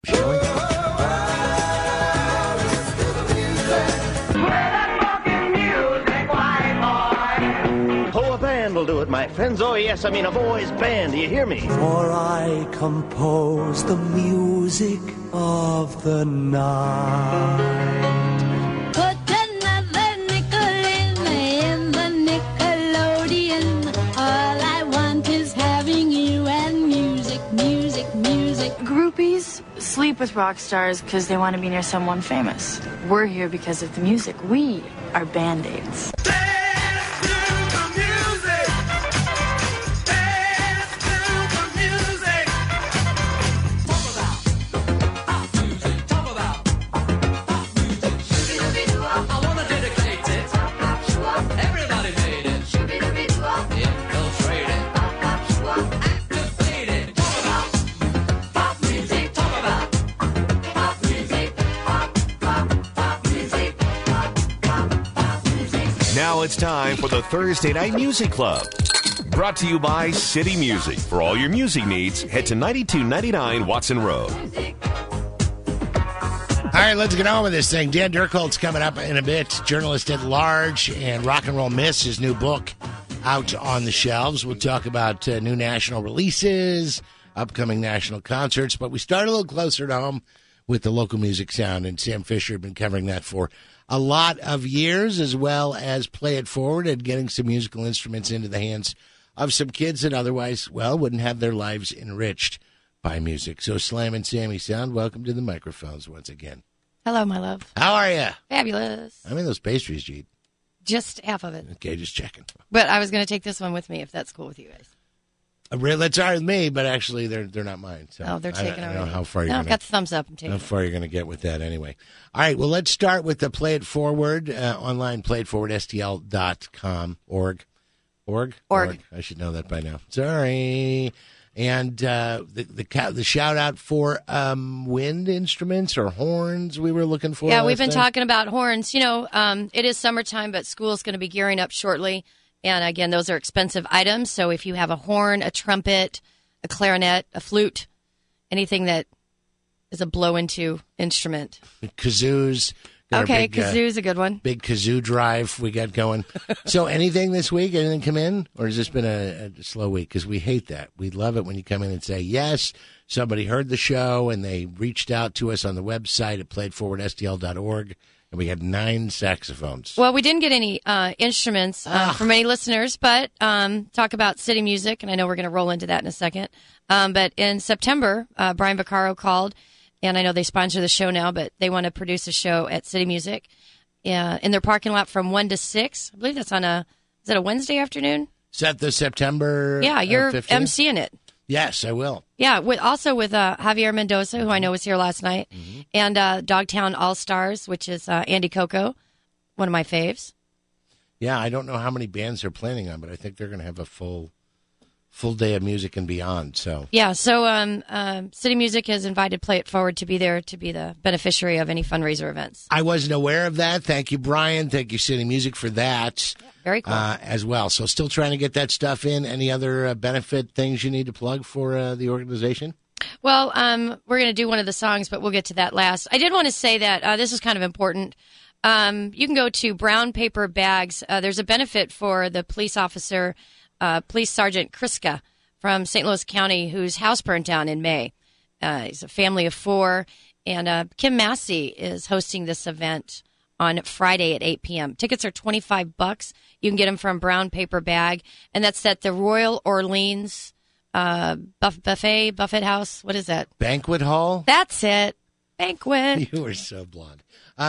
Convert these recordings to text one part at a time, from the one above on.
Shall we? Oh, a band will do it, my friends. Oh, yes, I mean a boys' band. Do you hear me? For I compose the music of the night. Put another nickel in the Nickelodeon. All I want is having you and music, music, music. Groupies sleep with rock stars because they want to be near someone famous. We're here because of the music. We are Band-Aids. Now it's time for the Thursday Night Music Club. Brought to you by City Music. For all your music needs, head to 9299 Watson Road. All right, let's get on with this thing. Dan Dirkholt's coming up in a bit, journalist at large, and Rock and Roll Miss, his new book, out on the shelves. We'll talk about new national releases, upcoming national concerts, but we start a little closer to home with the local music sound, and Sam Fisher has been covering that for a lot of years, as well as Play It Forward and getting some musical instruments into the hands of some kids that otherwise, well, wouldn't have their lives enriched by music. So Slam and Sammy Sound, welcome to the microphones once again. Hello, my love. How are you? Fabulous. I mean, those pastries, Jeet. Just half of it. Okay, just checking. But I was going to take this one with me, if that's cool with you guys. That's all right with me, but actually they're not mine. So Oh, they're taken I already. don't know how far you're No, I've got the thumbs up. I'm taking how it. far you're going to get with that anyway. All right, well, let's start with the Play It Forward, online, playitforwardstl.com, org. I should know that by now. Sorry. And the shout out for wind instruments or horns we were looking for. Yeah, we've been last time. talking about horns. You know, it is summertime, but school's going to be gearing up shortly. And again, those are expensive items. So if you have a horn, a trumpet, a clarinet, a flute, anything that is a blow-into instrument. Kazoos. Got our Okay, big, kazoo's a good one. big kazoo drive we got going. So anything this week? Anything come in? Or has this been a slow week? Because we hate that. We love it when you come in and say, yes, somebody heard the show and they reached out to us on the website at playedforwardstl.org. And we had 9 saxophones. Well, we didn't get any instruments from any listeners, but talk about city music, and I know we're going to roll into that in a second. But in September, Brian Vaccaro called, and I know they sponsor the show now, but they want to produce a show at City Music in their parking lot from 1 to 6. I believe that's on is that a Wednesday afternoon? Is that the September Yeah, you're 15th? emceeing it. Yes, I will. Yeah, also with Javier Mendoza, who I know was here last night, and Dogtown All Stars, which is Andy Coco, one of my faves. Yeah, I don't know how many bands they're planning on, but I think they're going to have a full day of music and beyond. So Yeah, so City Music has invited Play It Forward to be there to be the beneficiary of any fundraiser events. I wasn't aware of that. Thank you, Brian. Thank you, City Music, for that. Very cool. As well. So still trying to get that stuff in. Any other benefit things you need to plug for the organization? Well, we're going to do one of the songs, but we'll get to that last. I did want to say that this is kind of important. You can go to Brown Paper Bags. There's a benefit for the police officer, Police Sergeant Kriska from St. Louis County, whose house burned down in May. He's a family of 4, and Kim Massey is hosting this event on Friday at 8 p.m. Tickets are $25. You can get them from Brown Paper Bag, and that's at the Royal Orleans Buffet House. What is that? Banquet Hall? That's it. Banquet. You are so blonde.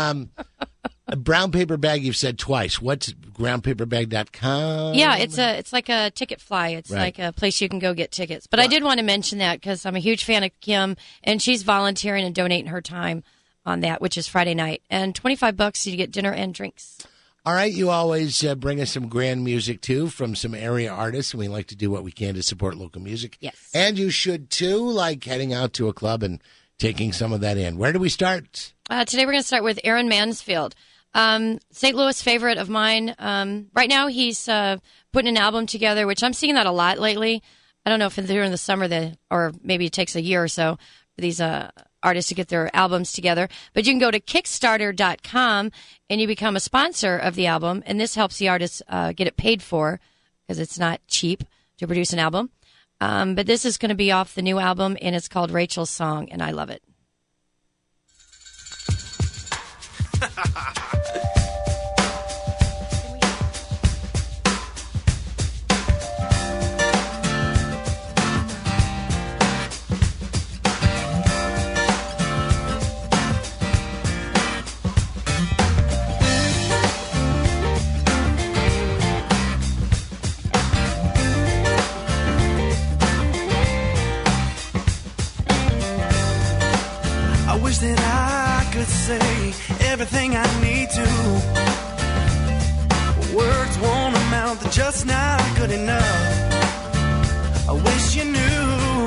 A brown paper bag you've said twice. What's brownpaperbag.com? Yeah, it's like a ticket fly. It's Right. like a place you can go get tickets. But I did want to mention that because I'm a huge fan of Kim, and she's volunteering and donating her time on that, which is Friday night. And $25, you get dinner and drinks. All right, you always bring us some grand music, too, from some area artists, and we like to do what we can to support local music. Yes. And you should, too, like heading out to a club and taking some of that in. Where do we start? Today we're going to start with Aaron Mansfield. St. Louis favorite of mine. Right now he's putting an album together, which I'm seeing that a lot lately. I don't know if during the summer or maybe it takes a year or so for these artists to get their albums together. But you can go to Kickstarter.com and you become a sponsor of the album. And this helps the artists get it paid for because it's not cheap to produce an album. But this is going to be off the new album, and it's called Rachel's Song, and I love it. I wish that I could say everything I need to. Words won't amount, they're just not good enough. I wish you knew,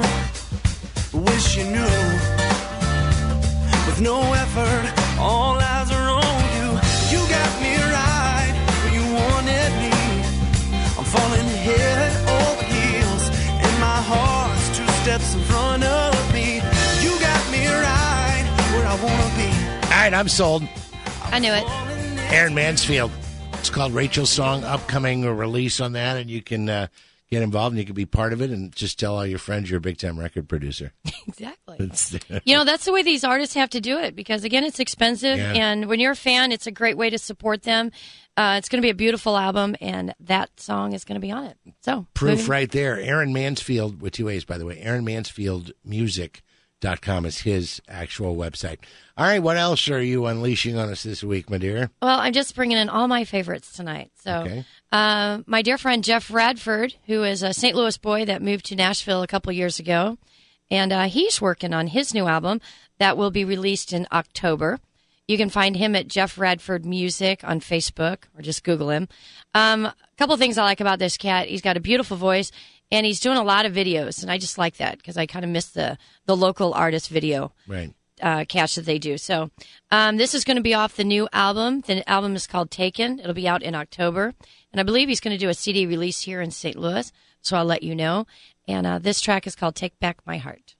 with no effort, all eyes are on you. You got me right where you wanted me. I'm falling head over heels, and my heart's 2 steps in front of me. You got me right where I wanna be. All right, I'm sold. I knew it. Aaron Mansfield. It's called Rachel's Song, upcoming release on that, and you can get involved and you can be part of it and just tell all your friends you're a big-time record producer. Exactly. That's the way these artists have to do it because, again, it's expensive, and when you're a fan, it's a great way to support them. It's going to be a beautiful album, and that song is going to be on it. So proof right there. Aaron Mansfield, with 2 A's, by the way. AaronMansfieldMusic.com is his actual website. All right, what else are you unleashing on us this week, my dear? Well, I'm just bringing in all my favorites tonight. So, my dear friend Jeff Radford, who is a St. Louis boy that moved to Nashville a couple years ago, and he's working on his new album that will be released in October. You can find him at Jeff Radford Music on Facebook, or just Google him. A couple of things I like about this cat: he's got a beautiful voice, and he's doing a lot of videos, and I just like that because I kind of miss the local artist video. Right. Catch that they do. So this is going to be off the new album. The album is called Taken. It'll be out in October. And I believe he's going to do a CD release here in St. Louis. So I'll let you know. And this track is called Take Back My Heart.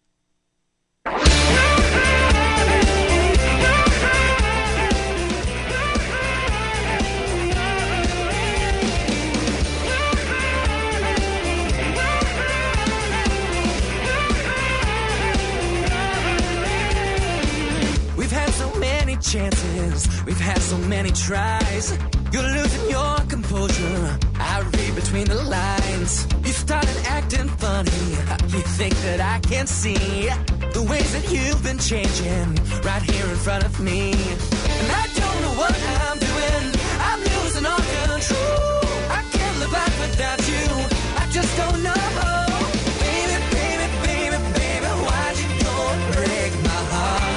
We've had so many chances, we've had so many tries. You're losing your composure, I read between the lines. You started acting funny, you think that I can't see the ways that you've been changing right here in front of me. And I don't know what I'm doing, I'm losing all control. I can't live life without you, I just don't know. Baby, baby, baby, baby, why'd you go and break my heart?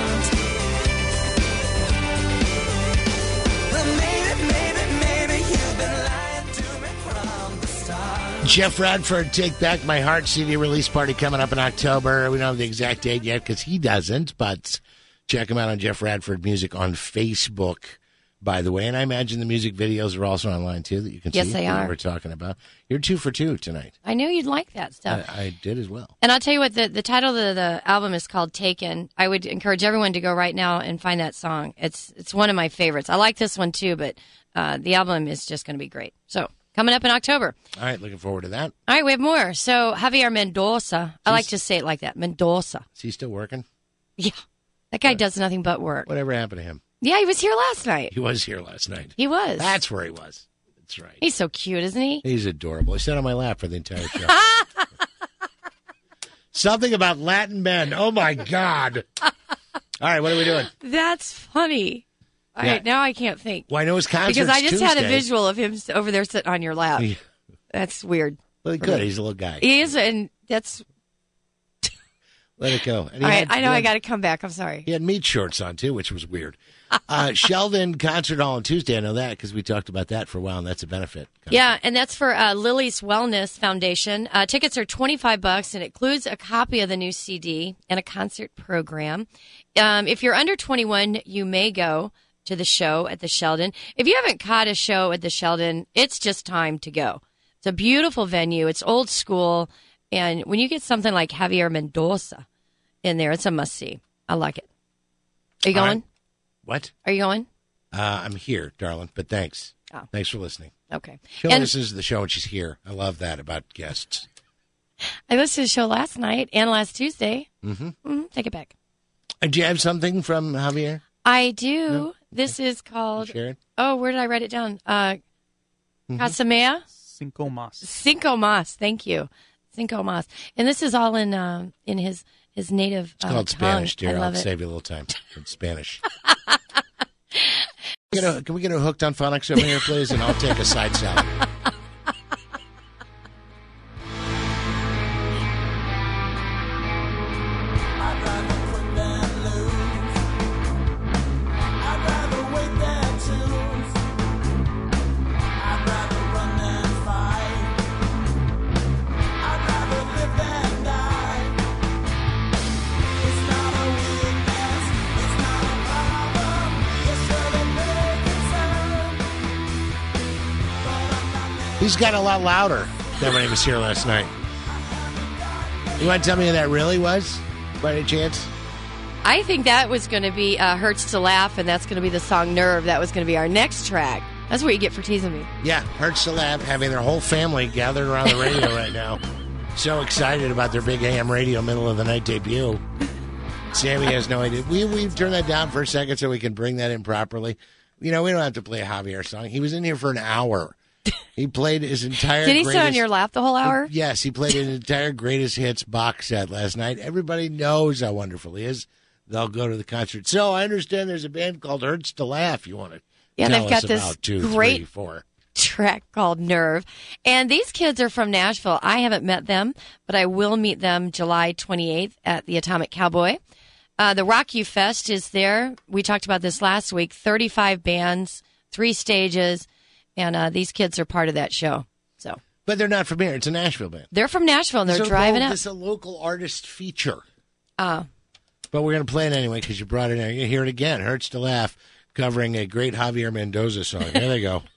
Jeff Radford, Take Back My Heart CD release party coming up in October. We don't have the exact date yet because he doesn't, but check him out on Jeff Radford Music on Facebook, by the way. And I imagine the music videos are also online, too, that you can see. Yes, they are. We're talking about. You're 2 for 2 tonight. I knew you'd like that stuff. I did as well. And I'll tell you what, the title of the album is called Taken. I would encourage everyone to go right now and find that song. It's one of my favorites. I like this one, too, but the album is just going to be great. So, coming up in October. All right, looking forward to that. All right, we have more. So, Javier Mendoza. I like to say it like that, Mendoza. Is he still working? Yeah. That guy does nothing but work. Whatever happened to him? Yeah, he was here last night. He was here last night. He was. That's where he was. That's right. He's so cute, isn't he? He's adorable. He sat on my lap for the entire show. Something about Latin men. Oh, my God. All right, what are we doing? That's funny. All right, now I can't think. Well, I know his concert's because I just had a Tuesday. visual of him over there sitting on your lap. That's weird. Well, good. He's a little guy. He is, and that's... Let it go. And all right, I know I got to come back. I'm sorry. He had meat shorts on, too, which was weird. Sheldon Concert Hall on Tuesday. I know that because we talked about that for a while, and that's a benefit. Yeah, and that's for Lily's Wellness Foundation. Tickets are $25, and it includes a copy of the new CD and a concert program. If you're under 21, you may go to the show at the Sheldon. If you haven't caught a show at the Sheldon, it's just time to go. It's a beautiful venue. It's old school. And when you get something like Javier Mendoza in there, it's a must-see. I like it. Are you All going? right. What? Are you going? I'm here, darling, but thanks. Oh. Thanks for listening. Okay. She And listens to the show and she's here. I love that about guests. I listened to the show last night and last Tuesday. Mm-hmm. Take it back. Do you have something from Javier? I do. No? This is called. Share it? Oh, where did I write it down? Casamea? Cinco Mas. Cinco Mas. Thank you. Cinco Mas. And this is all in his native It's called tongue. Spanish, dear. I love I'll it. save you a little time. It's Spanish. Can we get a Hooked on Phonics over here, please? And I'll take a side salad. He's got a lot louder than when he was here last night. You want to tell me who that really was, by any chance? I think that was going to be Hurts to Laugh, and that's going to be the song Nerve. That was going to be our next track. That's what you get for teasing me. Yeah, Hurts to Laugh, having their whole family gathered around the radio right now. So excited about their big AM radio middle of the night debut. Sammy has no idea. We turn that down for a second so we can bring that in properly. You know, we don't have to play a Javier song. He was in here for an hour. He played his entire Did he sit on your lap the whole hour? Yes, he played an entire Greatest Hits box set last night. Everybody knows how wonderful he is. They'll go to the concert. So I understand there's a band called Hurts to Laugh you want to tell they've got us this about. 2, great 3, 4. track called Nerve. And these kids are from Nashville. I haven't met them, but I will meet them July 28th at the Atomic Cowboy. The Rock You Fest is there. We talked about this last week. 35 bands, 3 stages. And these kids are part of that show. So, But they're not from here. It's a Nashville band. they're from Nashville, and they're driving up. It's a local artist feature. Oh. But we're going to play it anyway because you brought it in. You're going to hear it again. Hurts to Laugh, covering a great Javier Mendoza song. Here they go.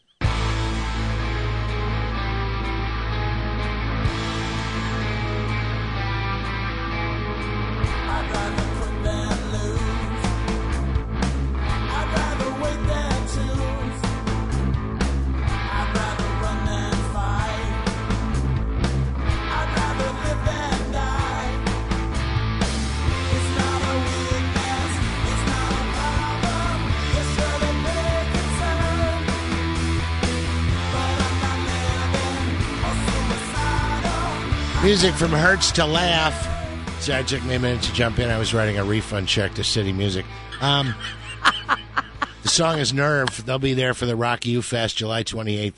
Music from Hurts to Laugh. Sorry, it took me a minute to jump in. I was writing a refund check to City Music. The song is Nerve. They'll be there for the Rock You Fest, July 28th.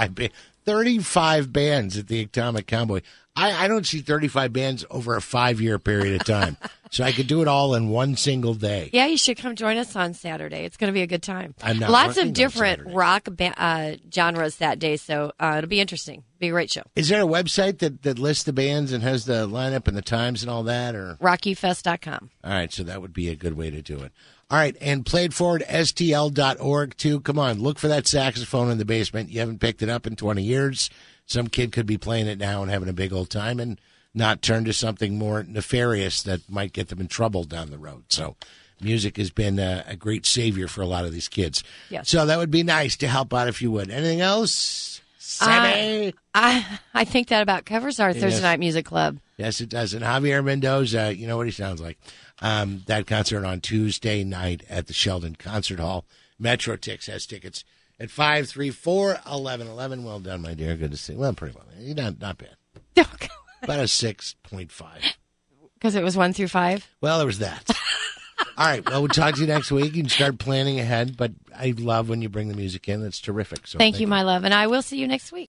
35 bands at the Atomic Cowboy. I don't see 35 bands over a 5-year period of time. So I could do it all in one single day. Yeah, you should come join us on Saturday. It's going to be a good time. I'm not Lots working of different on rock genres that day, so it'll be interesting. Be a great show. Is there a website that lists the bands and has the lineup and the times and all that? Or RockyFest.com. All right, so that would be a good way to do it. All right, and play it forward, STL.org, too. Come on, look for that saxophone in the basement. You haven't picked it up in 20 years. Some kid could be playing it now and having a big old time and not turn to something more nefarious that might get them in trouble down the road. So music has been a great savior for a lot of these kids. Yes. So that would be nice to help out if you would. Anything else, Sammy? I think that about covers our Thursday Night Music Club. Yes, it does. And Javier Mendoza, you know what he sounds like. That concert on Tuesday night at the Sheldon Concert Hall. Metrotix has tickets at 534-1111. Well done, my dear. Good to see you. Well, pretty well. Not bad. About a 6.5. Because it was 1 through 5? Well, there was that. All right. Well, we'll talk to you next week. You can start planning ahead. But I love when you bring the music in. It's terrific. So Thank you, my love. And I will see you next week.